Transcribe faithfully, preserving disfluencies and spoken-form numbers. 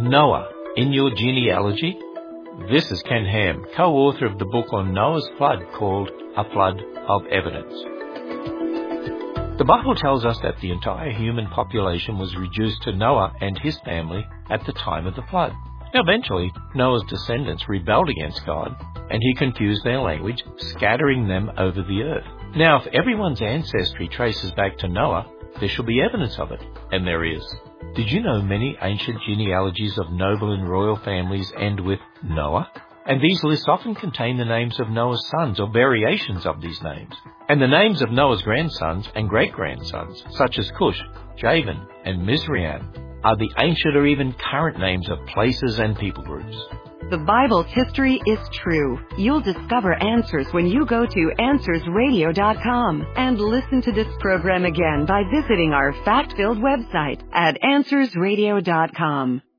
Noah in your genealogy? This is Ken Ham, co-author of the book on Noah's flood called A Flood of Evidence. The Bible tells us that the entire human population was reduced to Noah and his family at the time of the flood. Now, eventually, Noah's descendants rebelled against God, and he confused their language, scattering them over the earth. Now, if everyone's ancestry traces back to Noah, there shall be evidence of it, and there is. Did you know many ancient genealogies of noble and royal families end with Noah? And these lists often contain the names of Noah's sons or variations of these names. And the names of Noah's grandsons and great-grandsons, such as Cush, Javan, and Mizraim, are the ancient or even current names of places and people groups. The Bible's history is true. You'll discover answers when you go to answers radio dot com and listen to this program again by visiting our fact-filled website at answers radio dot com.